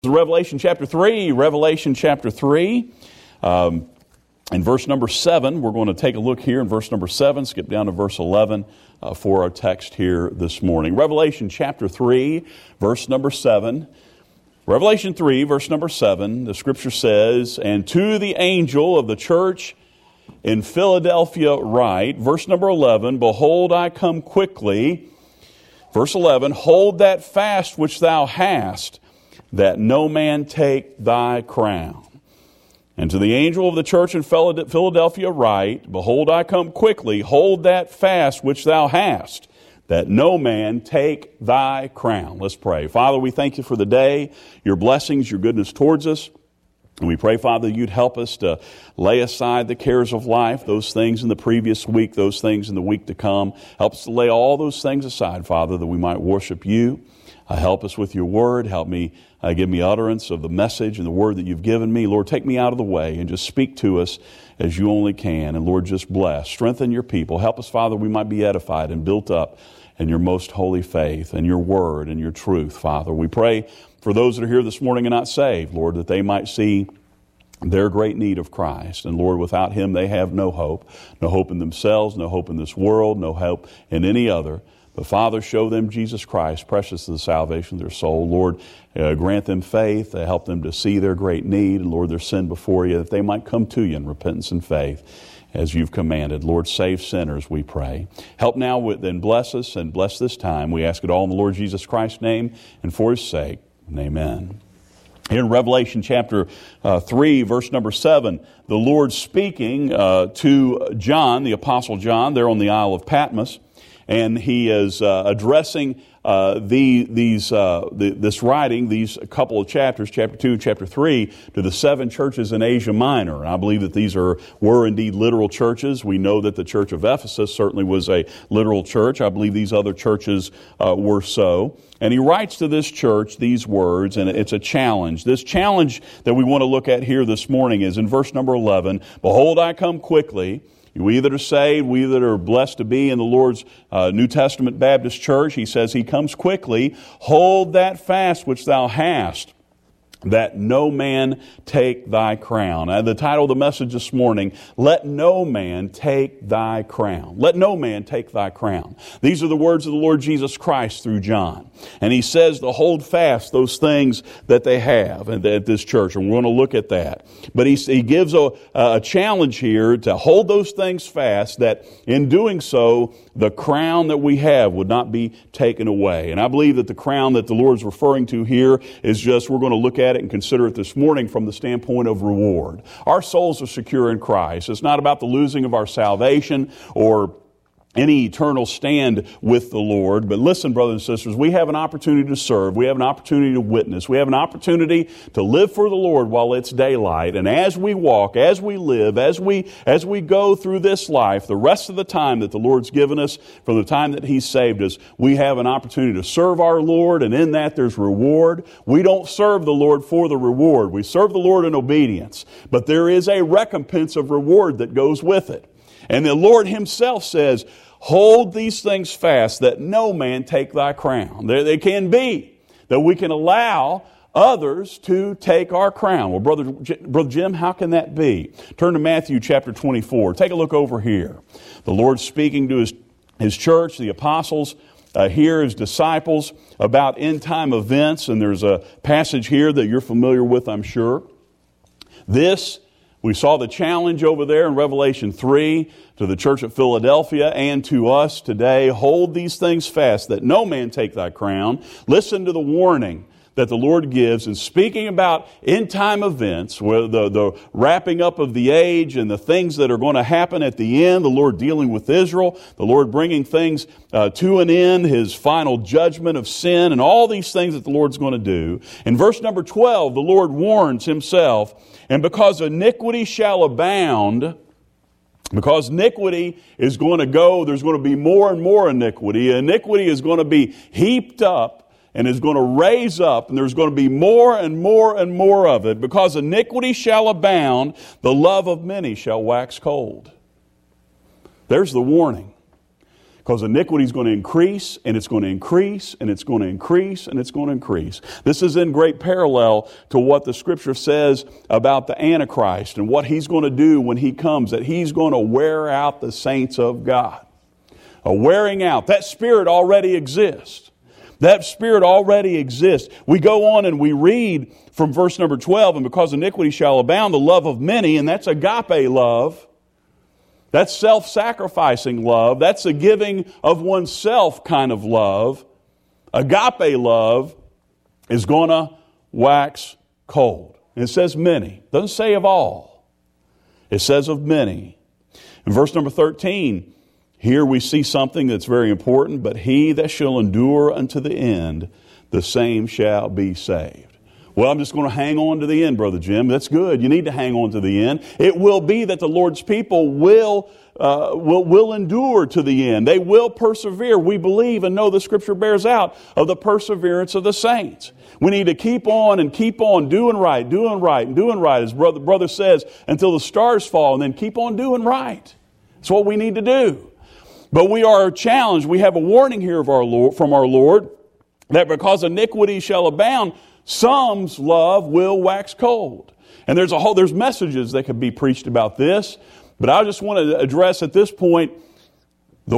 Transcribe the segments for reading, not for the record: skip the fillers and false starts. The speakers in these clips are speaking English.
Revelation chapter 3. Revelation chapter 3. In verse number 7, we're going to take a look here in verse number 7, skip down to verse 11 for our text here this morning. Revelation chapter 3, verse number 7. Revelation 3, verse number 7, the scripture says, "And to the angel of the church in Philadelphia write," verse number 11, "Behold, I come quickly." Verse 11, "Hold that fast which thou hast, that no man take thy crown. And to the angel of the church in Philadelphia write, Behold, I come quickly. Hold that fast which thou hast, that no man take thy crown." Let's pray. Father, we thank you for the day, your blessings, your goodness towards us. And we pray, Father, you'd help us to lay aside the cares of life, those things in the previous week, those things in the week to come. Help us to lay all those things aside, Father, that we might worship you. Help us with your word. Help me, give me utterance of the message and the word that you've given me. Lord, take me out of the way and just speak to us as you only can. And Lord, just bless. Strengthen your people. Help us, Father, we might be edified and built up in your most holy faith and your word and your truth, Father. We pray for those that are here this morning and not saved, Lord, that they might see their great need of Christ. And Lord, without him, they have no hope in themselves, no hope in this world, no hope in any other. But Father, show them Jesus Christ, precious to the salvation of their soul. Lord, grant them faith, help them to see their great need, and Lord, their sin before you, that they might come to you in repentance and faith as you've commanded. Lord, save sinners, we pray. Help now, then bless us and bless this time. We ask it all in the Lord Jesus Christ's name and for his sake. And amen. Here in Revelation chapter 3, verse number 7, the Lord speaking to John, the Apostle John, there on the Isle of Patmos. And he is addressing this writing, these couple of chapters, chapter 2 and chapter 3, to the 7 churches in Asia Minor. And I believe that these were indeed literal churches. We know that the church of Ephesus certainly was a literal church. I believe these other churches were so. And he writes to this church these words, and it's a challenge. This challenge that we want to look at here this morning is in verse number 11, "Behold, I come quickly." We that are saved, we that are blessed to be in the Lord's New Testament Baptist Church, he says he comes quickly. "Hold that fast which thou hast, that no man take thy crown." The title of the message this morning, "Let no man take thy crown." Let no man take thy crown. These are the words of the Lord Jesus Christ through John. And he says to hold fast those things that they have at this church. And we're going to look at that. But he gives a challenge here to hold those things fast, that in doing so, the crown that we have would not be taken away. And I believe that the crown that the Lord's referring to here is just, we're going to look at it and consider it this morning from the standpoint of reward. Our souls are secure in Christ. It's not about the losing of our salvation or any eternal stand with the Lord. But listen, brothers and sisters, we have an opportunity to serve. We have an opportunity to witness. We have an opportunity to live for the Lord while it's daylight. And as we walk, as we live, as we go through this life, the rest of the time that the Lord's given us, from the time that He's saved us, we have an opportunity to serve our Lord, and in that there's reward. We don't serve the Lord for the reward. We serve the Lord in obedience. But there is a recompense of reward that goes with it. And the Lord Himself says, "Hold these things fast, that no man take thy crown." There can be that we can allow others to take our crown. Well, Brother Jim, how can that be? Turn to Matthew chapter 24. Take a look over here. The Lord speaking to His church, the apostles, here His disciples, about end-time events. And there's a passage here that you're familiar with, I'm sure. We saw the challenge over there in Revelation 3 to the church at Philadelphia and to us today. Hold these things fast, that no man take thy crown. Listen to the warning that the Lord gives in speaking about end-time events, where the wrapping up of the age and the things that are going to happen at the end, the Lord dealing with Israel, the Lord bringing things to an end, His final judgment of sin, and all these things that the Lord's going to do. In verse number 12, the Lord warns Himself, "And because iniquity shall abound," because iniquity is going to go, there's going to be more and more iniquity. Iniquity is going to be heaped up and is going to raise up, and there's going to be more and more and more of it. "Because iniquity shall abound, the love of many shall wax cold." There's the warning. Because iniquity is going to increase, and it's going to increase, and it's going to increase, and it's going to increase. This is in great parallel to what the Scripture says about the Antichrist and what he's going to do when he comes, that he's going to wear out the saints of God. A wearing out. That spirit already exists. That spirit already exists. We go on and we read from verse number 12, and because iniquity shall abound, the love of many, and that's agape love. That's self-sacrificing love. That's a giving of oneself kind of love. Agape love is going to wax cold. And it says many. It doesn't say of all. It says of many. In verse number 13, here we see something that's very important. But he that shall endure unto the end, the same shall be saved. Well, I'm just going to hang on to the end, Brother Jim. That's good. You need to hang on to the end. It will be that the Lord's people will endure to the end. They will persevere. We believe and know the Scripture bears out of the perseverance of the saints. We need to keep on and keep on doing right, doing right, and doing right, as brother says, until the stars fall, and then keep on doing right. That's what we need to do. But we are challenged. We have a warning here from our Lord that because iniquity shall abound, some's love will wax cold. And there's messages that could be preached about this, but I just want to address at this point the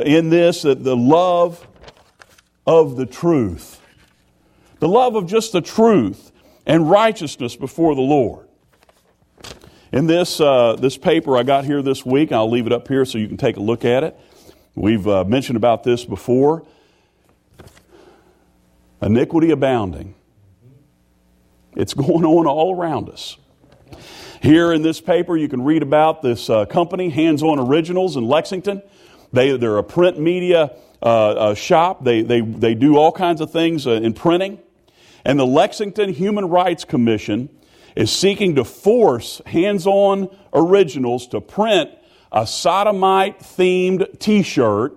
love of the truth. The love of just the truth and righteousness before the Lord. In this paper I got here this week, I'll leave it up here so you can take a look at it. We've mentioned about this before. Iniquity abounding. It's going on all around us. Here in this paper, you can read about this company, Hands On Originals in Lexington. They're a print media shop. They do all kinds of things in printing. And the Lexington Human Rights Commission is seeking to force Hands On Originals to print a sodomite-themed T-shirt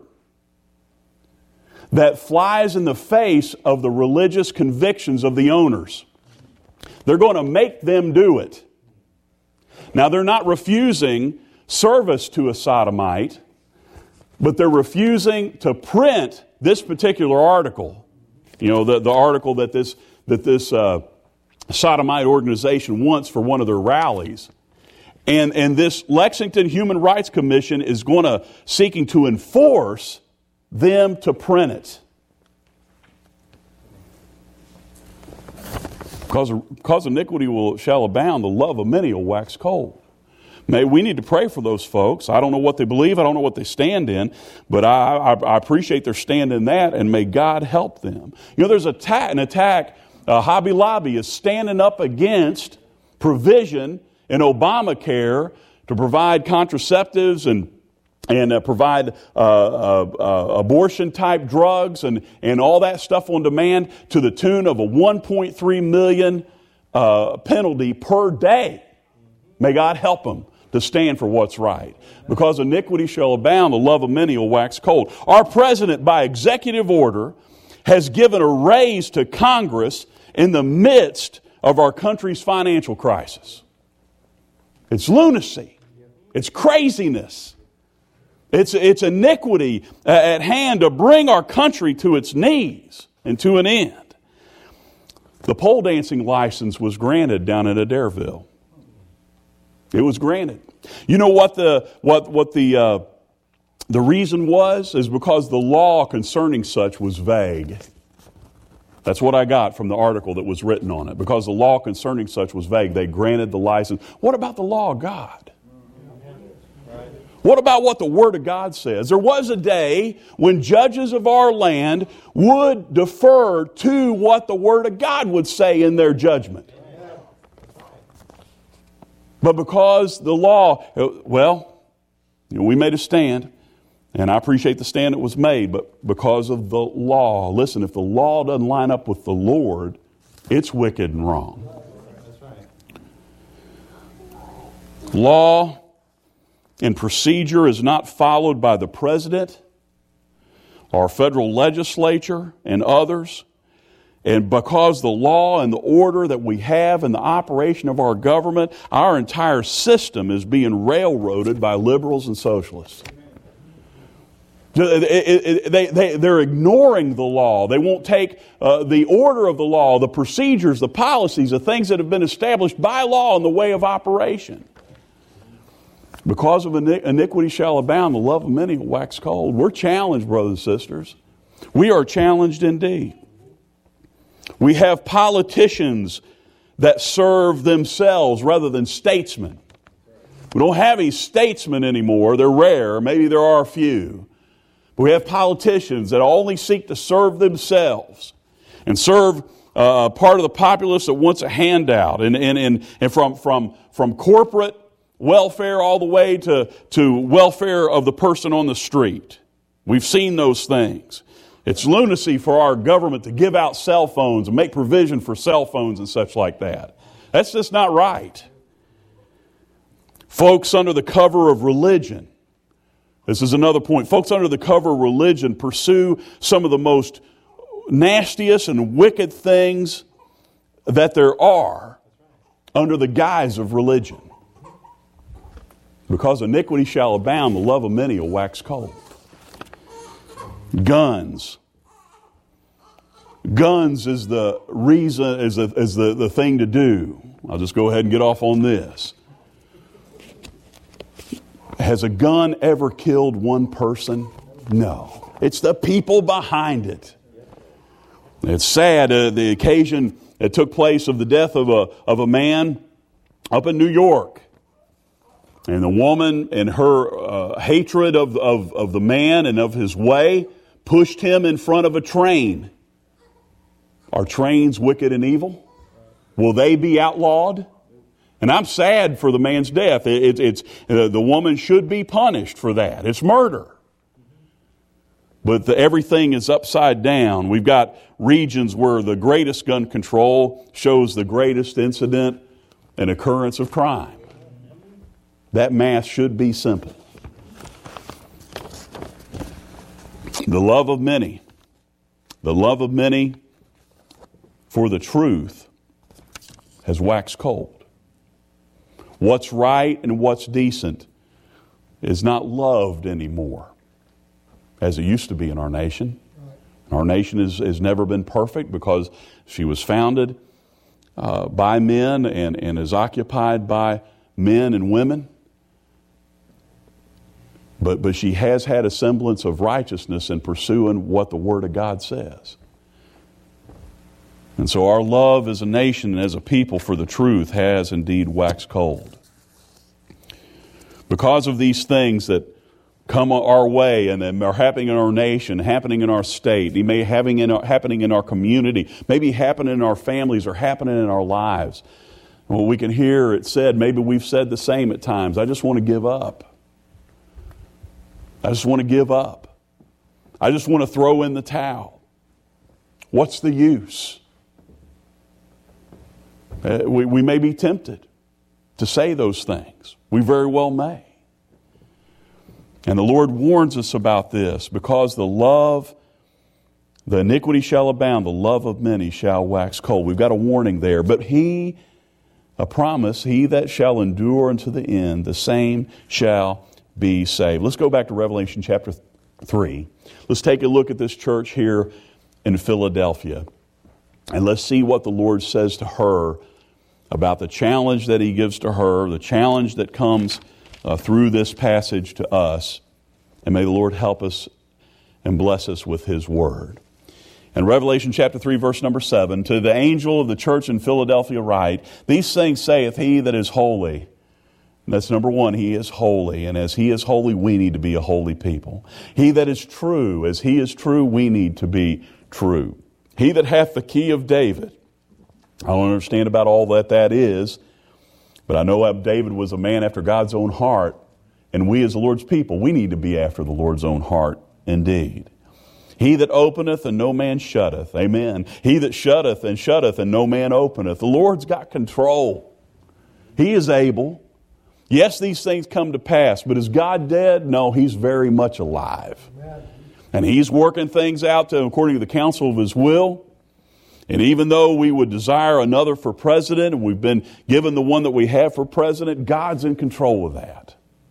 that flies in the face of the religious convictions of the owners. They're going to make them do it. Now, they're not refusing service to a sodomite, but they're refusing to print this particular article. You know, the article that this sodomite organization wants for one of their rallies. And this Lexington Human Rights Commission is seeking to enforce them to print it. Because iniquity shall abound, the love of many will wax cold. We need to pray for those folks. I don't know what they believe. I don't know what they stand in. But I appreciate their stand in that, and may God help them. You know, there's an attack. Hobby Lobby is standing up against provision in Obamacare to provide contraceptives and provide abortion-type drugs and all that stuff on demand to the tune of a $1.3 million penalty per day. May God help them to stand for what's right. Because iniquity shall abound, the love of many will wax cold. Our president, by executive order, has given a raise to Congress in the midst of our country's financial crisis. It's lunacy. It's craziness. It's iniquity at hand to bring our country to its knees and to an end. The pole dancing license was granted down at Adairville. It was granted. You know what the reason was? Is because the law concerning such was vague. That's what I got from the article that was written on it. Because the law concerning such was vague, they granted the license. What about the law of God? What about what the Word of God says? There was a day when judges of our land would defer to what the Word of God would say in their judgment. But because the law, we made a stand, and I appreciate the stand that was made, but because of the law, listen, if the law doesn't line up with the Lord, it's wicked and wrong. Law and procedure is not followed by the president, our federal legislature, and others. And because the law and the order that we have in the operation of our government, our entire system is being railroaded by liberals and socialists. They're ignoring the law. They won't take the order of the law, the procedures, the policies, the things that have been established by law in the way of operation. Because of iniquity shall abound, the love of many will wax cold. We're challenged, brothers and sisters. We are challenged indeed. We have politicians that serve themselves rather than statesmen. We don't have any statesmen anymore. They're rare. Maybe there are a few. But we have politicians that only seek to serve themselves and serve part of the populace that wants a handout. And from corporate welfare all the way to welfare of the person on the street. We've seen those things. It's lunacy for our government to give out cell phones and make provision for cell phones and such like that. That's just not right. Folks under the cover of religion. This is another point. Folks under the cover of religion pursue some of the most nastiest and wicked things that there are under the guise of religion. Because iniquity shall abound, the love of many will wax cold. Guns. Guns is the reason, is the thing to do. I'll just go ahead and get off on this. Has a gun ever killed one person? No. It's the people behind it. It's sad, the occasion that took place of the death of a man up in New York. And the woman, in her hatred of the man and of his way, pushed him in front of a train. Are trains wicked and evil? Will they be outlawed? And I'm sad for the man's death. The woman should be punished for that. It's murder. But everything is upside down. We've got regions where the greatest gun control shows the greatest incident and occurrence of crime. That math should be simple. The love of many for the truth has waxed cold. What's right and what's decent is not loved anymore as it used to be in our nation. Our nation has never been perfect because she was founded by men and is occupied by men and women. But she has had a semblance of righteousness in pursuing what the Word of God says. And so our love as a nation and as a people for the truth has indeed waxed cold. Because of these things that come our way and that are happening in our nation, happening in our state, they may happening in our community, maybe happening in our families or happening in our lives. Well, we can hear it said, maybe we've said the same at times, I just want to give up. I just want to give up. I just want to throw in the towel. What's the use? We may be tempted to say those things. We very well may. And the Lord warns us about this because the iniquity shall abound, the love of many shall wax cold. We've got a warning there. But a promise, he that shall endure unto the end, the same shall be saved. Let's go back to Revelation chapter 3. Let's take a look at this church here in Philadelphia. And let's see what the Lord says to her about the challenge that He gives to her, the challenge that comes through this passage to us. And may the Lord help us and bless us with His Word. In Revelation chapter 3, verse number 7, to the angel of the church in Philadelphia write, these things saith He that is holy. That's number one, He is holy. And as He is holy, we need to be a holy people. He that is true, as He is true, we need to be true. He that hath the key of David. I don't understand about all that is, but I know David was a man after God's own heart. And we as the Lord's people, we need to be after the Lord's own heart indeed. He that openeth and no man shutteth. Amen. He that shutteth and no man openeth. The Lord's got control. He is able. Yes, these things come to pass, but is God dead? No, He's very much alive. Amen. And He's working things out according to the counsel of His will. And even though we would desire another for president, and we've been given the one that we have for president, God's in control of that.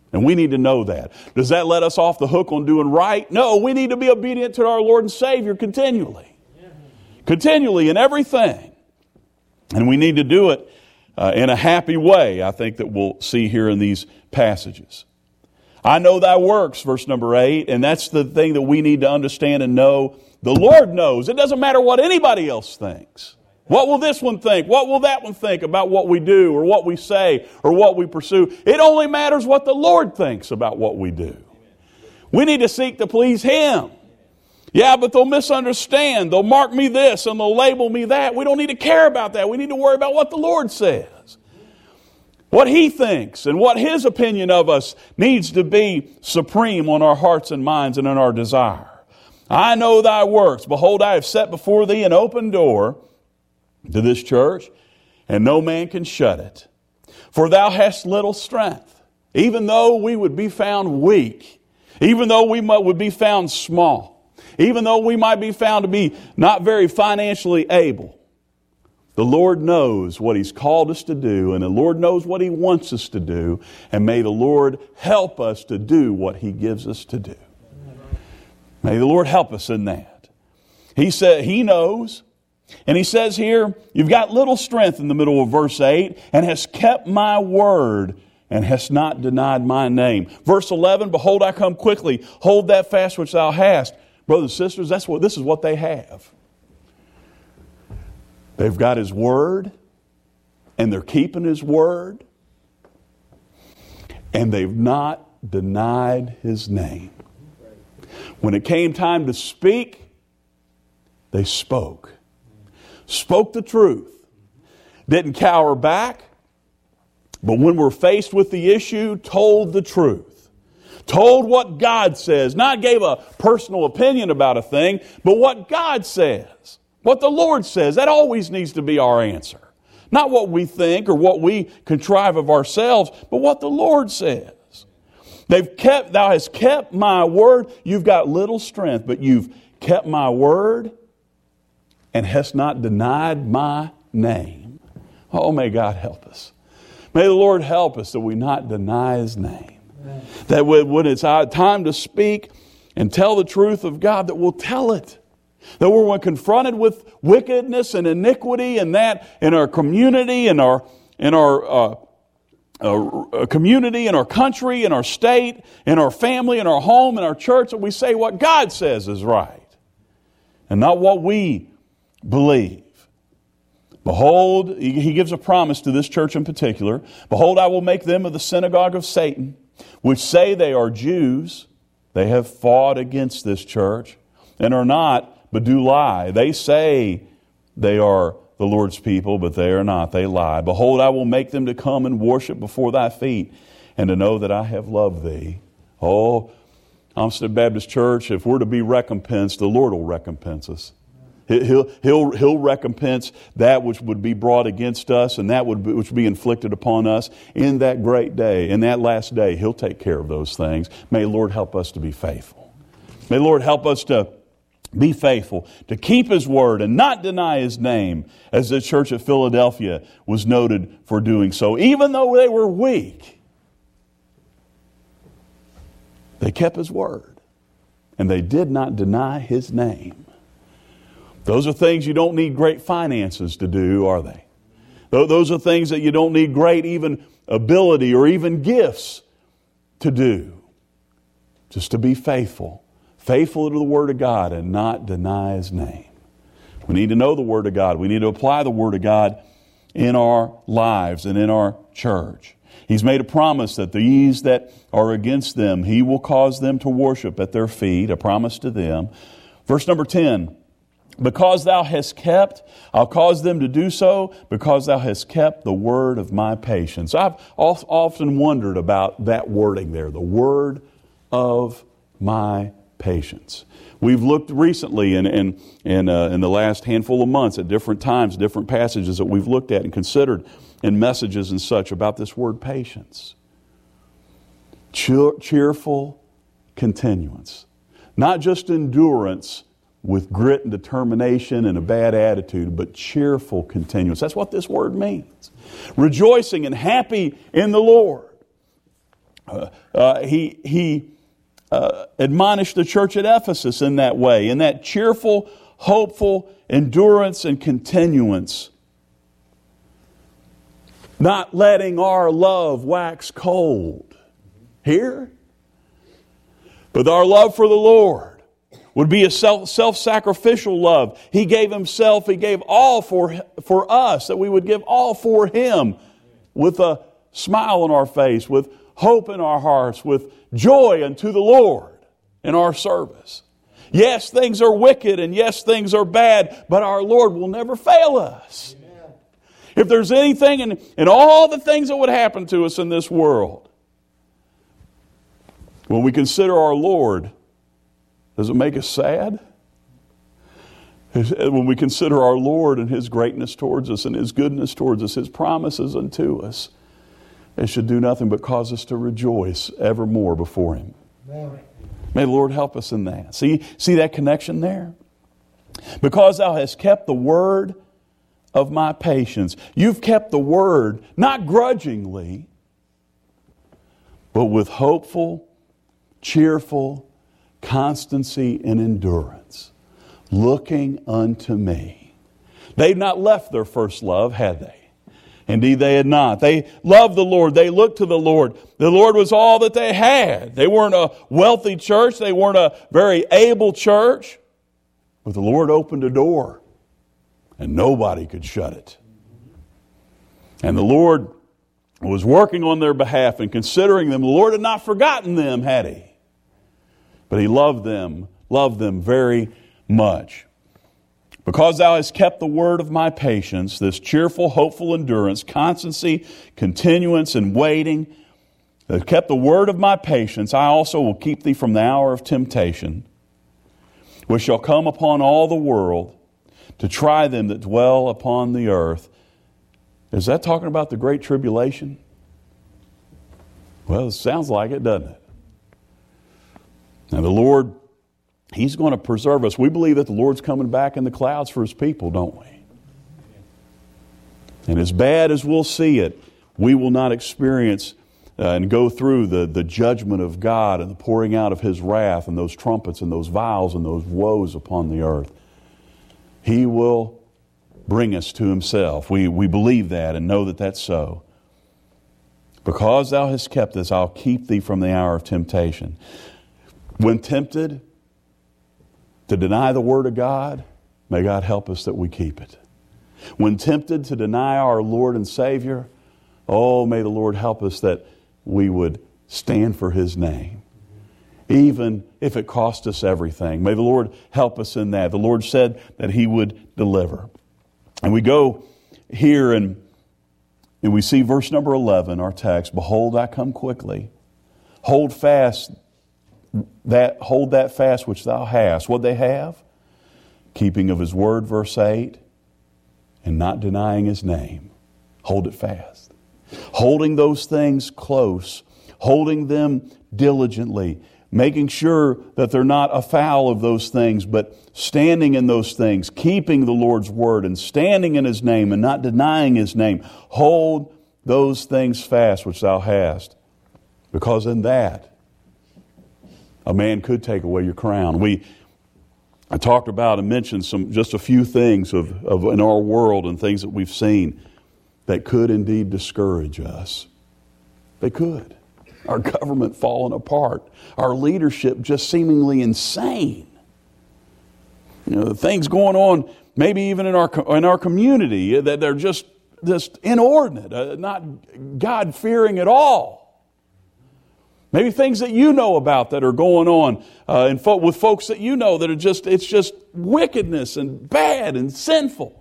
And we need to know that. Does that let us off the hook on doing right? No, we need to be obedient to our Lord and Savior continually. Continually in everything. And we need to do it in a happy way, I think that we'll see here in these passages. I know thy works, verse number 8, and that's the thing that we need to understand and know. The Lord knows. It doesn't matter what anybody else thinks. What will this one think? What will that one think about what we do or what we say or what we pursue? It only matters what the Lord thinks about what we do. We need to seek to please Him. Yeah, but they'll misunderstand. They'll mark me this and they'll label me that. We don't need to care about that. We need to worry about what the Lord says. What He thinks and what His opinion of us needs to be supreme on our hearts and minds and in our desire. I know thy works. Behold, I have set before thee an open door to this church, and no man can shut it. For thou hast little strength. Even though we would be found weak, even though we would be found small, even though we might be found to be not very financially able, the Lord knows what He's called us to do, and the Lord knows what He wants us to do, and may the Lord help us to do what He gives us to do. May the Lord help us in that. He said He knows. And He says here, you've got little strength in the middle of verse 8, and hast kept my word, and hast not denied my name. Verse 11, behold, I come quickly. Hold that fast which thou hast. Brothers and sisters, this is what they have. They've got His word, and they're keeping His word, and they've not denied His name. When it came time to speak, they spoke. Spoke the truth. Didn't cower back. But when we're faced with the issue, told the truth. Told what God says. Not gave a personal opinion about a thing, but what God says. What the Lord says. That always needs to be our answer. Not what we think or what we contrive of ourselves, but what the Lord says. Thou hast kept my word. You've got little strength, but you've kept my word and hast not denied my name. Oh, may God help us. May the Lord help us that we not deny His name. Amen. That when it's our time to speak and tell the truth of God, that we'll tell it. That when confronted with wickedness and iniquity and that in our community, in our community, in our country, in our state, in our family, in our home, in our church, that we say what God says is right and not what we believe. Behold, He gives a promise to this church in particular. Behold, I will make them of the synagogue of Satan, which say they are Jews. They have fought against this church and are not, but do lie. They say they are the Lord's people, but they are not. They lie. Behold, I will make them to come and worship before thy feet, and to know that I have loved thee. Oh, Olmsted Baptist Church, if we're to be recompensed, the Lord will recompense us. He'll recompense that which would be brought against us and that which would be inflicted upon us in that great day, in that last day. He'll take care of those things. May the Lord help us to be faithful. May the Lord help us to be faithful, to keep His word and not deny His name, as the church at Philadelphia was noted for doing so. Even though they were weak, they kept His word and they did not deny His name. Those are things you don't need great finances to do, are they? Those are things that you don't need great even ability or even gifts to do. Just to be faithful. Faithful to the Word of God and not deny His name. We need to know the Word of God. We need to apply the Word of God in our lives and in our church. He's made a promise that these that are against them, He will cause them to worship at their feet. A promise to them. Verse number 10. Because thou hast kept, I'll cause them to do so, because thou hast kept the word of my patience. I've often wondered about that wording there, the word of my patience. We've looked recently in the last handful of months at different times, different passages that we've looked at and considered in messages and such about this word patience. Cheerful continuance. Not just endurance with grit and determination and a bad attitude, but cheerful continuance. That's what this word means. Rejoicing and happy in the Lord. He admonished the church at Ephesus in that way, in that cheerful, hopeful endurance and continuance. Not letting our love wax cold. Here? But our love for the Lord would be a self-sacrificial love. He gave Himself, He gave all for us, that we would give all for Him with a smile on our face, with hope in our hearts, with joy unto the Lord in our service. Yes, things are wicked and yes, things are bad, but our Lord will never fail us. If there's anything in all the things that would happen to us in this world, when we consider our Lord, does it make us sad? When we consider our Lord and His greatness towards us and His goodness towards us, His promises unto us, it should do nothing but cause us to rejoice evermore before Him. Amen. May the Lord help us in that. See that connection there? Because thou hast kept the word of my patience. You've kept the word, not grudgingly, but with hopeful, cheerful constancy and endurance, looking unto me. They've not left their first love, had they? Indeed, they had not. They loved the Lord. They looked to the Lord. The Lord was all that they had. They weren't a wealthy church. They weren't a very able church. But the Lord opened a door, and nobody could shut it. And the Lord was working on their behalf and considering them. The Lord had not forgotten them, had He? But He loved them very much. Because thou hast kept the word of my patience, this cheerful, hopeful endurance, constancy, continuance, and waiting, that kept the word of my patience, I also will keep thee from the hour of temptation, which shall come upon all the world, to try them that dwell upon the earth. Is that talking about the great tribulation? Well, it sounds like it, doesn't it? Now the Lord, He's going to preserve us. We believe that the Lord's coming back in the clouds for His people, don't we? And as bad as we'll see it, we will not experience and go through the judgment of God and the pouring out of His wrath and those trumpets and those vials and those woes upon the earth. He will bring us to Himself. We believe that and know that that's so. Because thou hast kept this, I'll keep thee from the hour of temptation. When tempted to deny the Word of God, may God help us that we keep it. When tempted to deny our Lord and Savior, oh, may the Lord help us that we would stand for His name, even if it cost us everything. May the Lord help us in that. The Lord said that He would deliver. And we go here and we see verse number 11, our text, behold, I come quickly. Hold that fast which thou hast. What they have? Keeping of His word, verse 8, and not denying His name. Hold it fast. Holding those things close, holding them diligently, making sure that they're not afoul of those things, but standing in those things, keeping the Lord's word and standing in His name and not denying His name. Hold those things fast which thou hast, because in that a man could take away your crown. I talked about and mentioned just a few things of in our world and things that we've seen that could indeed discourage us. They could. Our government falling apart. Our leadership just seemingly insane. The things going on, maybe even in our community, that they're just inordinate, not God-fearing at all. Maybe things that you know about that are going on with folks that you know that are it's just wickedness and bad and sinful.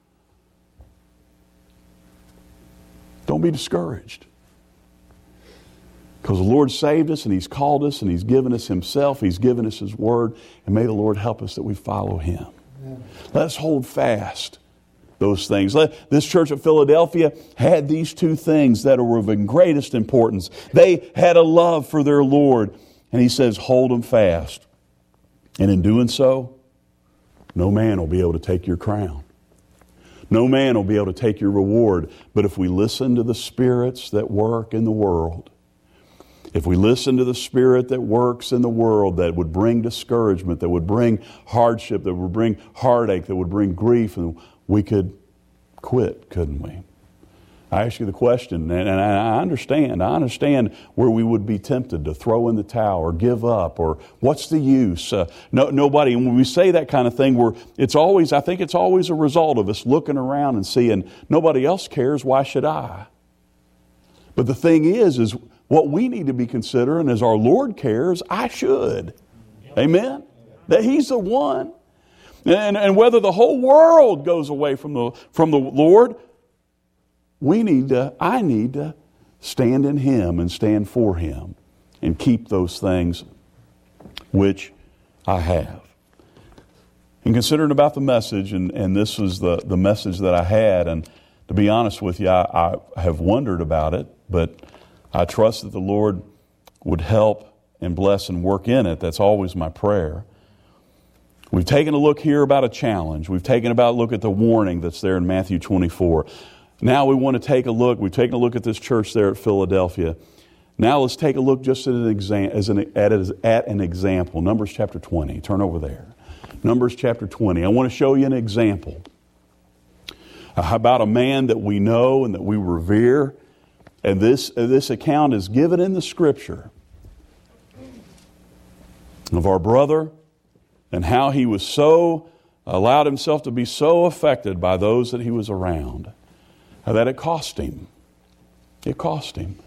Don't be discouraged. Because the Lord saved us and He's called us and He's given us Himself. He's given us His Word. And may the Lord help us that we follow Him. Amen. Let's hold fast those things. This church of Philadelphia had these two things that were of greatest importance. They had a love for their Lord. And He says, hold them fast. And in doing so, no man will be able to take your crown. No man will be able to take your reward. But if we listen to the spirits that work in the world, If we listen to the spirit that works in the world, that would bring discouragement, that would bring hardship, that would bring heartache, that would bring grief, and we could quit, couldn't we? I ask you the question, and I understand where we would be tempted to throw in the towel or give up, or what's the use? Nobody. And when we say that kind of thing, I think it's always a result of us looking around and seeing nobody else cares. Why should I? But the thing is what we need to be considering is our Lord cares. I should. Amen. That He's the one, and whether the whole world goes away from the Lord, I need to stand in Him and stand for Him and keep those things which I have. And considering about the message, and this was the message that I had, and to be honest with you, I have wondered about it, but I trust that the Lord would help and bless and work in it. That's always my prayer. We've taken a look here about a challenge. We've taken a look at the warning that's there in Matthew 24. Now we want to take a look. We've taken a look at this church there at Philadelphia. Now let's take a look just at an example. Numbers chapter 20. Turn over there. Numbers chapter 20. I want to show you an example about a man that we know and that we revere. And this account is given in the Scripture of our brother and how he was allowed himself to be so affected by those that he was around that it cost him. It cost him.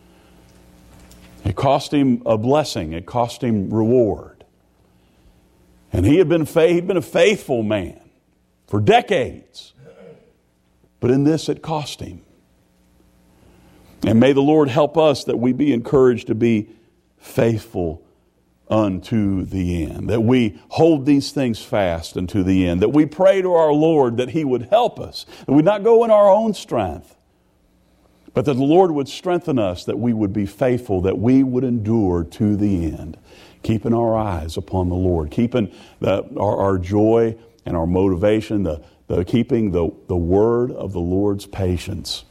It cost him a blessing. It cost him reward. And he'd been a faithful man for decades. But in this it cost him. And may the Lord help us that we be encouraged to be faithful unto the end. That we hold these things fast unto the end. That we pray to our Lord that He would help us. That we not go in our own strength. But that the Lord would strengthen us. That we would be faithful. That we would endure to the end. Keeping our eyes upon the Lord. Keeping our joy and our motivation. Keeping the word of the Lord's patience.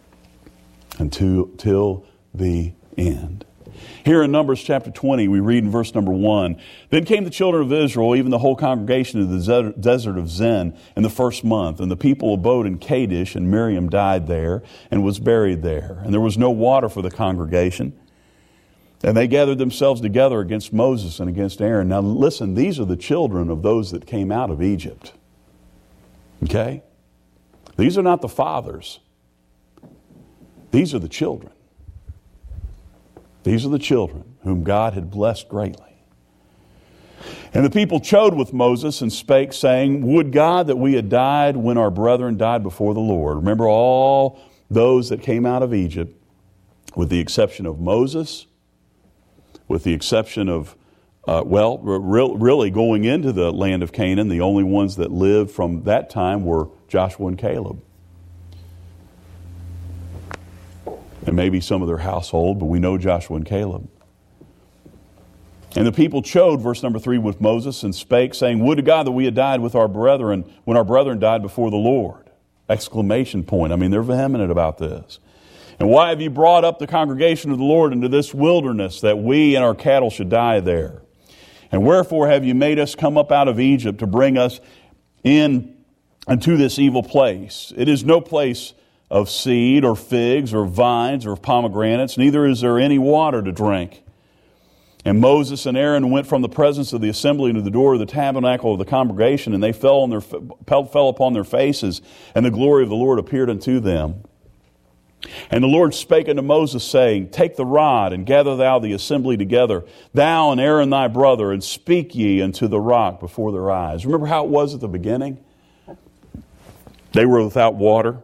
Until the end. Here in Numbers chapter 20, we read in verse number 1, Then came the children of Israel, even the whole congregation, to the desert of Zin in the first month. And the people abode in Kadesh, and Miriam died there and was buried there. And there was no water for the congregation. And they gathered themselves together against Moses and against Aaron. Now listen, these are the children of those that came out of Egypt. Okay? These are not the fathers. These are the children. These are the children whom God had blessed greatly. And the people chode with Moses and spake, saying, Would God that we had died when our brethren died before the Lord. Remember all those that came out of Egypt, with the exception of Moses, with the exception of, really going into the land of Canaan, the only ones that lived from that time were Joshua and Caleb. And maybe some of their household, but we know Joshua and Caleb. And the people chode, verse number 3, with Moses and spake, saying, Would to God that we had died with our brethren when our brethren died before the Lord. Exclamation point. I mean, they're vehement about this. And why have you brought up the congregation of the Lord into this wilderness, that we and our cattle should die there? And wherefore have you made us come up out of Egypt to bring us in unto this evil place? It is no place of seed or figs or vines or pomegranates, neither is there any water to drink. And Moses and Aaron went from the presence of the assembly to the door of the tabernacle of the congregation, and they fell upon their faces, and the glory of the Lord appeared unto them. And the Lord spake unto Moses, saying, Take the rod, and gather thou the assembly together, thou and Aaron thy brother, and speak ye unto the rock before their eyes. Remember how it was at the beginning? They were without water.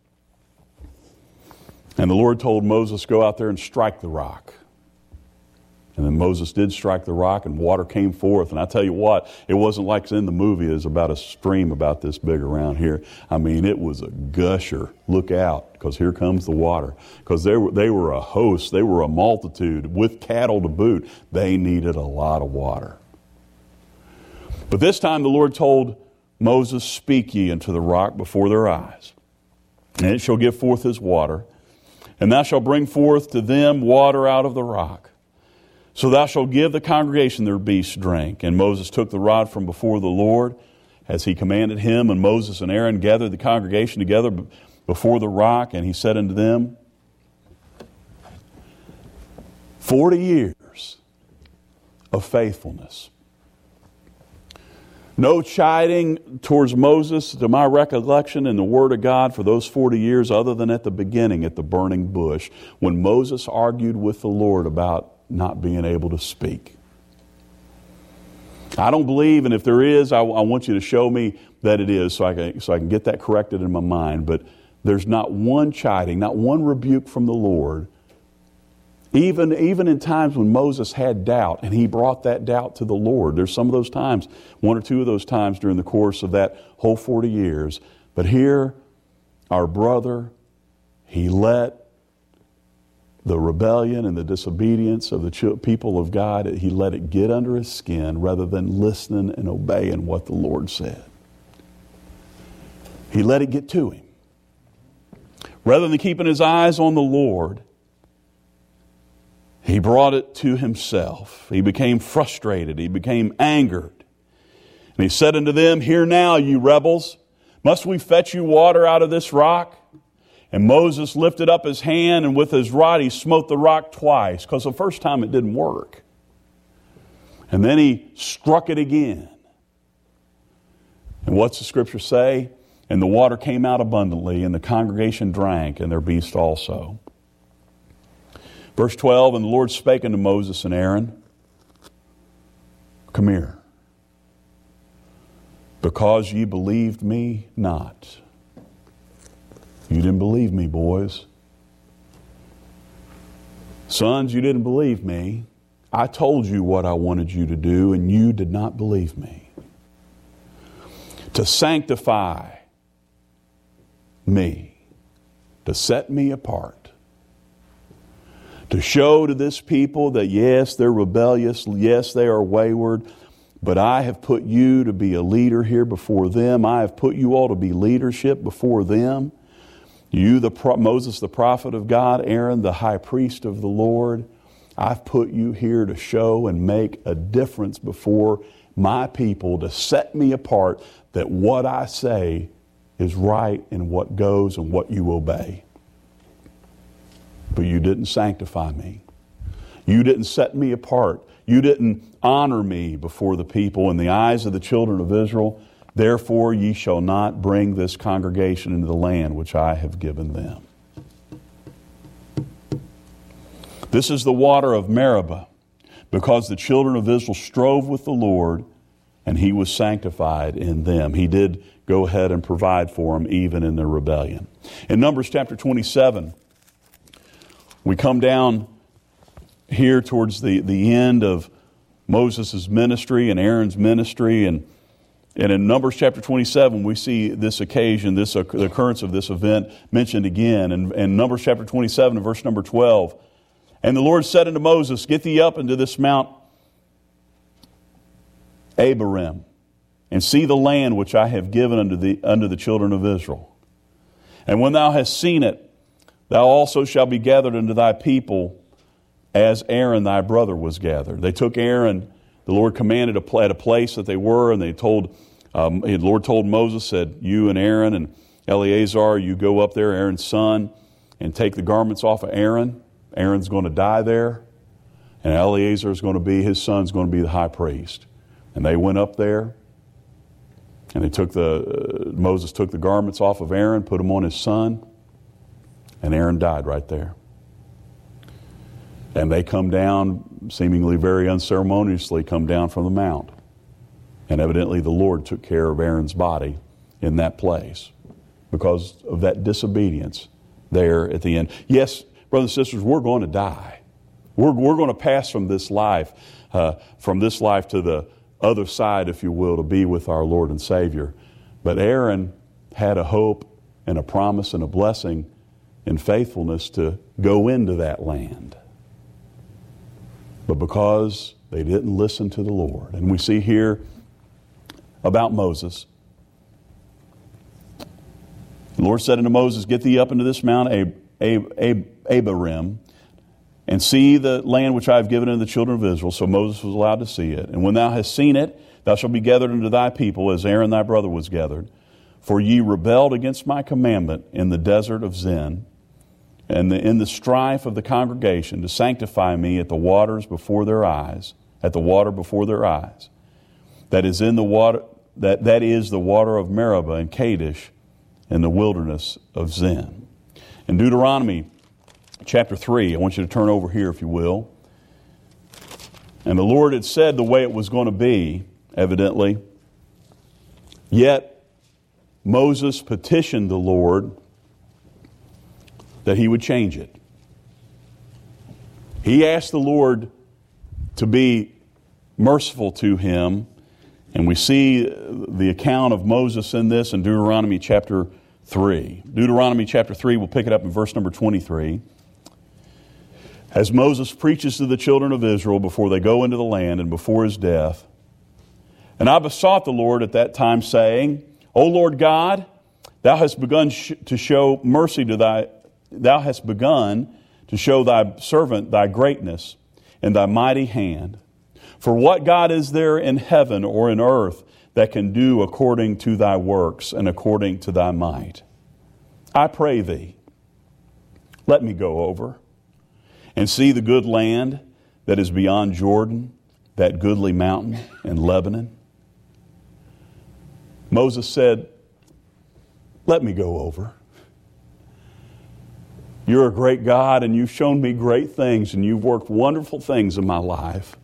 And the Lord told Moses, Go out there and strike the rock. And then Moses did strike the rock, and water came forth. And I tell you what, it wasn't like in the movie. It was about a stream about this big around here. I mean, it was a gusher. Look out, because here comes the water. Because they were a host. They were a multitude with cattle to boot. They needed a lot of water. But this time the Lord told Moses, Speak ye unto the rock before their eyes, and it shall give forth his water. And thou shalt bring forth to them water out of the rock. So thou shalt give the congregation their beasts drink. And Moses took the rod from before the Lord, as he commanded him. And Moses and Aaron gathered the congregation together before the rock. And he said unto them, 40 years of faithfulness. No chiding towards Moses, to my recollection, in the Word of God for those 40 years, other than at the beginning, at the burning bush, when Moses argued with the Lord about not being able to speak. I don't believe, and if there is, I want you to show me that it is, so I can get that corrected in my mind. But there's not one chiding, not one rebuke from the Lord. Even in times when Moses had doubt, and he brought that doubt to the Lord. There's some of those times, one or two of those times during the course of that whole 40 years. But here, our brother, he let the rebellion and the disobedience of the people of God, he let it get under his skin rather than listening and obeying what the Lord said. He let it get to him. Rather than keeping his eyes on the Lord, he brought it to himself. He became frustrated. He became angered. And he said unto them, Hear now, you rebels, must we fetch you water out of this rock? And Moses lifted up his hand, and with his rod he smote the rock twice, because the first time it didn't work. And then he struck it again. And what's the scripture say? And the water came out abundantly, and the congregation drank, and their beast also. Verse 12, And the Lord spake unto Moses and Aaron, Come here, because ye believed me not. You didn't believe me, boys. Sons, you didn't believe me. I told you what I wanted you to do, and you did not believe me. To sanctify me, to set me apart, to show to this people that yes, they're rebellious, yes, they are wayward, but I have put you to be a leader here before them. I have put you all to be leadership before them. You, Moses, the prophet of God, Aaron, the high priest of the Lord, I've put you here to show and make a difference before my people, to set me apart, that what I say is right and what goes and what you obey. But you didn't sanctify me. You didn't set me apart. You didn't honor me before the people in the eyes of the children of Israel. Therefore ye shall not bring this congregation into the land which I have given them. This is the water of Meribah, because the children of Israel strove with the Lord, and he was sanctified in them. He did go ahead and provide for them even in their rebellion. In Numbers chapter 27, we come down here towards the end of Moses' ministry and Aaron's ministry, and in Numbers chapter 27, we see this occasion, the occurrence of this event mentioned again. In Numbers chapter 27 and verse number 12, And the Lord said unto Moses, Get thee up into this Mount Abarim, and see the land which I have given unto the children of Israel. And when thou hast seen it, thou also shalt be gathered unto thy people, as Aaron thy brother was gathered. They took Aaron. The Lord commanded at a place that they were, and the Lord told Moses, said, You and Aaron and Eleazar, you go up there, Aaron's son, and take the garments off of Aaron. Aaron's going to die there, and his son's going to be the high priest. And they went up there, and Moses took the garments off of Aaron, put them on his son, and Aaron died right there. And they come down, seemingly very unceremoniously, come down from the mount. And evidently the Lord took care of Aaron's body in that place because of that disobedience there at the end. Yes, brothers and sisters, we're going to die. We're going to pass from this life to the other side, if you will, to be with our Lord and Savior. But Aaron had a hope and a promise and a blessing and faithfulness to go into that land. But because they didn't listen to the Lord. And we see here about Moses. The Lord said unto Moses, Get thee up into this Mount Abiram, and see the land which I have given unto the children of Israel. So Moses was allowed to see it. And when thou hast seen it, thou shalt be gathered unto thy people, as Aaron thy brother was gathered. For ye rebelled against my commandment in the desert of Zin, and in the strife of the congregation, to sanctify me at the waters before their eyes, at the water before their eyes. That is in the water, that is the water of Meribah and Kadesh, in the wilderness of Zin. In Deuteronomy chapter 3, I want you to turn over here if you will. And the Lord had said the way it was going to be, evidently. Yet Moses petitioned the Lord that he would change it. He asked the Lord to be merciful to him. And we see the account of Moses in this in Deuteronomy chapter 3. Deuteronomy chapter 3, we'll pick it up in verse number 23. As Moses preaches to the children of Israel before they go into the land and before his death. And I besought the Lord at that time, saying, O Lord God, thou hast begun to show mercy to thou hast begun to show thy servant thy greatness and thy mighty hand. For what God is there in heaven or in earth that can do according to thy works and according to thy might? I pray thee, let me go over and see the good land that is beyond Jordan, that goodly mountain in Lebanon. Moses said, let me go over. You're a great God, and you've shown me great things, and you've worked wonderful things in my life.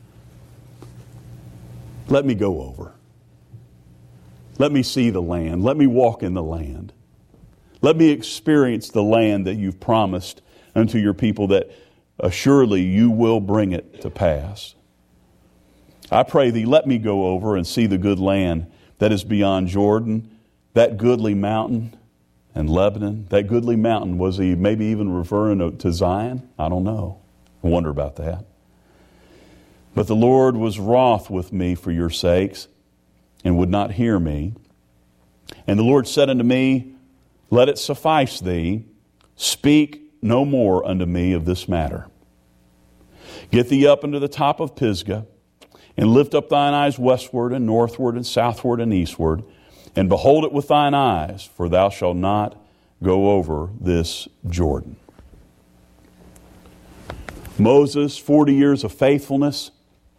Let me go over. Let me see the land. Let me walk in the land. Let me experience the land that you've promised unto your people, that assuredly you will bring it to pass. I pray thee, let me go over and see the good land that is beyond Jordan, that goodly mountain in Lebanon. That goodly mountain, was he maybe even referring to Zion? I don't know. I wonder about that. But the Lord was wroth with me for your sakes, and would not hear me. And the Lord said unto me, let it suffice thee, speak no more unto me of this matter. Get thee up unto the top of Pisgah, and lift up thine eyes westward and northward and southward and eastward, and behold it with thine eyes, for thou shalt not go over this Jordan. Moses, 40 years of faithfulness,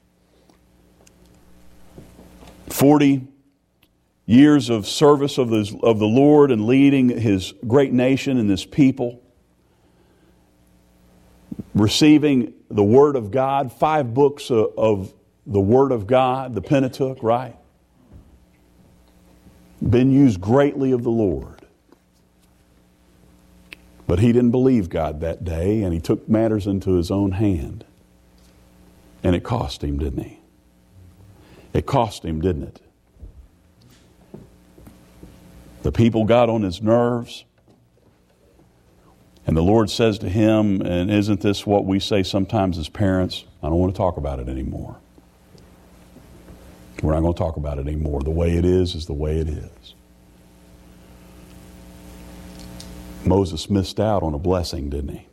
40 years of service of the Lord and leading His great nation and His people, receiving the Word of God, 5 books of the Word of God, the Pentateuch, right? Been used greatly of the Lord. But he didn't believe God that day, and he took matters into his own hand. And it cost him, didn't he? It cost him, didn't it? The people got on his nerves. And the Lord says to him, and isn't this what we say sometimes as parents? I don't want to talk about it anymore. We're not going to talk about it anymore. The way it is the way it is. Moses missed out on a blessing, didn't he?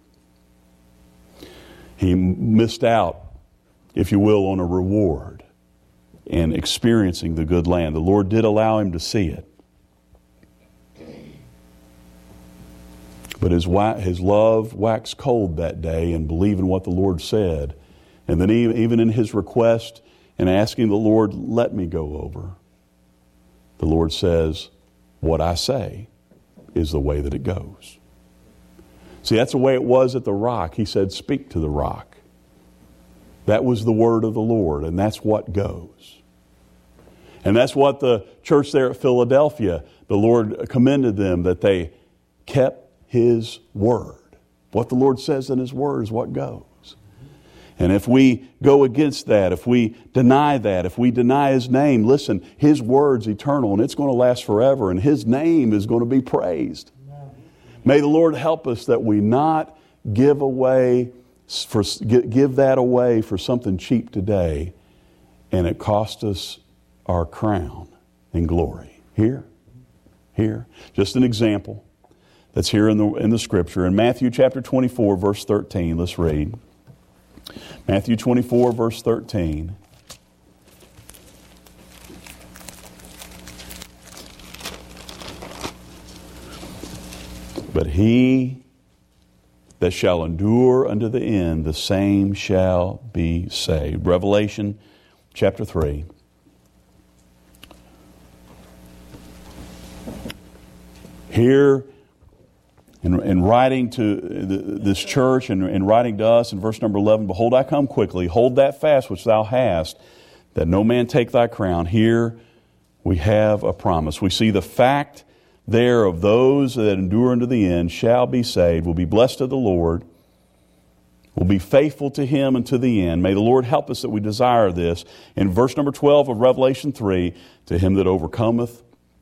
He missed out, if you will, on a reward in experiencing the good land. The Lord did allow him to see it. But his love waxed cold that day in believing what the Lord said. And then even in his request and asking the Lord, let me go over, the Lord says, what I say is the way that it goes. See, that's the way it was at the rock. He said, speak to the rock. That was the word of the Lord, and that's what goes. And that's what the church there at Philadelphia, the Lord commended them, that they kept His word. What the Lord says in His word is what goes. And if we go against that, if we deny that, if we deny His name, listen, His word's eternal and it's going to last forever, and His name is going to be praised. May the Lord help us that we not give that away for something cheap today, and it cost us our crown and glory. Here. Just an example. that's here in the Scripture. In Matthew chapter 24, verse 13, let's read. Matthew 24, verse 13. But he that shall endure unto the end, the same shall be saved. Revelation chapter 3. Here, in writing to this church and writing to us in verse number 11, Behold, I come quickly. Hold that fast which thou hast, that no man take thy crown. Here we have a promise. We see the fact there of those that endure unto the end shall be saved, will be blessed of the Lord, will be faithful to Him unto the end. May the Lord help us that we desire this. In verse number 12 of Revelation 3, to him that overcometh,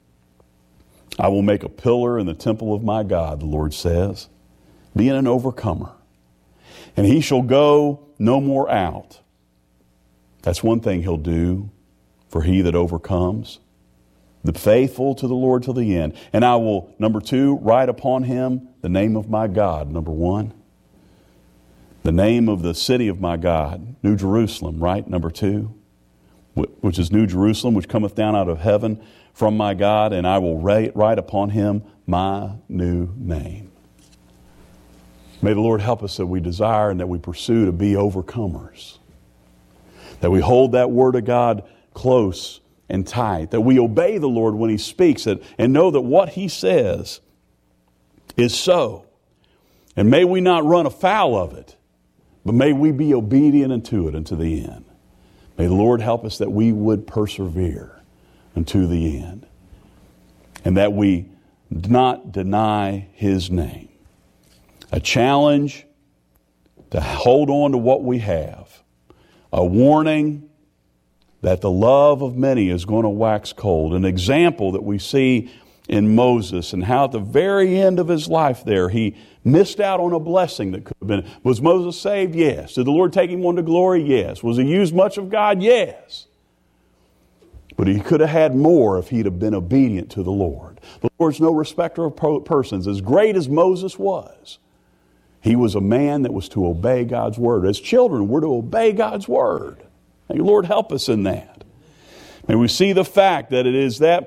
I will make a pillar in the temple of my God, the Lord says, being an overcomer. And he shall go no more out. That's one thing he'll do for he that overcomes. The faithful to the Lord till the end. And I will, number 2, write upon him the name of my God. Number 1, the name of the city of my God, New Jerusalem, right? Number 2, which is New Jerusalem, which cometh down out of heaven from my God, and I will write upon him my new name. May the Lord help us that we desire and that we pursue to be overcomers. That we hold that Word of God close and tight. That we obey the Lord when He speaks it and know that what He says is so. And may we not run afoul of it, but may we be obedient unto it unto the end. May the Lord help us that we would persevere unto the end. And that we not deny His name. A challenge to hold on to what we have. A warning that the love of many is going to wax cold. An example that we see in Moses and how at the very end of his life there, he missed out on a blessing that could have been. Was Moses saved? Yes. Did the Lord take him on to glory? Yes. Was he used much of God? Yes. But he could have had more if he'd have been obedient to the Lord. The Lord's no respecter of persons. As great as Moses was, he was a man that was to obey God's Word. As children, we're to obey God's Word. May the Lord help us in that. May we see the fact that it is that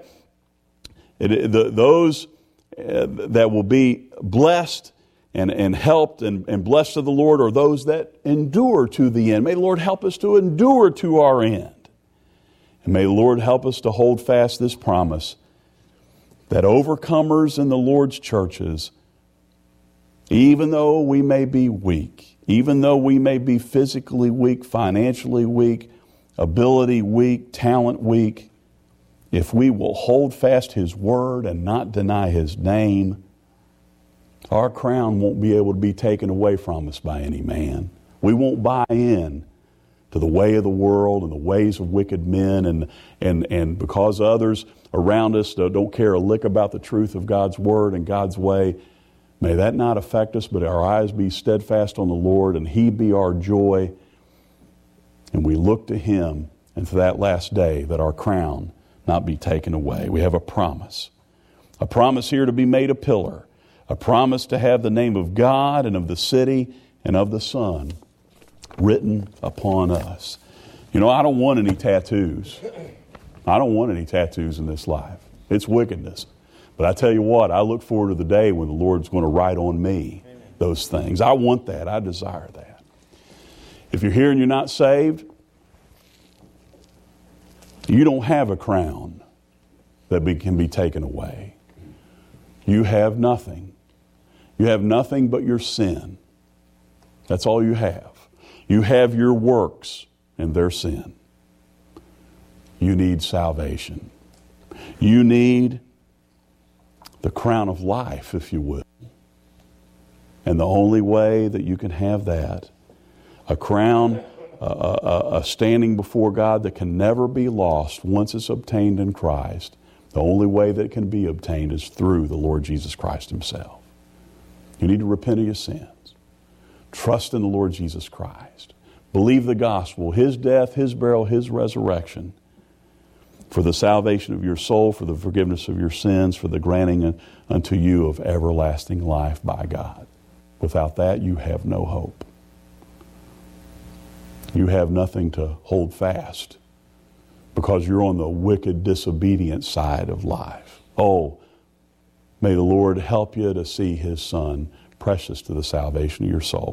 those that will be blessed and helped and blessed of the Lord are those that endure to the end. May the Lord help us to endure to our end. And may the Lord help us to hold fast this promise that overcomers in the Lord's churches, even though we may be weak, even though we may be physically weak, financially weak, ability weak, talent weak, if we will hold fast His Word and not deny His name, our crown won't be able to be taken away from us by any man. We won't buy in to the way of the world and the ways of wicked men, and because others around us don't care a lick about the truth of God's Word and God's way, may that not affect us, but our eyes be steadfast on the Lord and He be our joy. And we look to Him and to that last day that our crown not be taken away. We have a promise here to be made a pillar, a promise to have the name of God and of the city and of the Son written upon us. You know, I don't want any tattoos. I don't want any tattoos in this life. It's wickedness. But I tell you what, I look forward to the day when the Lord's going to write on me those things. I want that. I desire that. If you're here and you're not saved, you don't have a crown that can be taken away. You have nothing. You have nothing but your sin. That's all you have. You have your works and their sin. You need salvation. You need the crown of life, if you will. And the only way that you can have that, a crown, a standing before God that can never be lost once it's obtained in Christ, the only way that it can be obtained is through the Lord Jesus Christ Himself. You need to repent of your sins. Trust in the Lord Jesus Christ. Believe the gospel, His death, His burial, His resurrection. for the salvation of your soul, for the forgiveness of your sins, for the granting unto you of everlasting life by God. Without that, you have no hope. You have nothing to hold fast because you're on the wicked, disobedient side of life. Oh, may the Lord help you to see His Son precious to the salvation of your soul.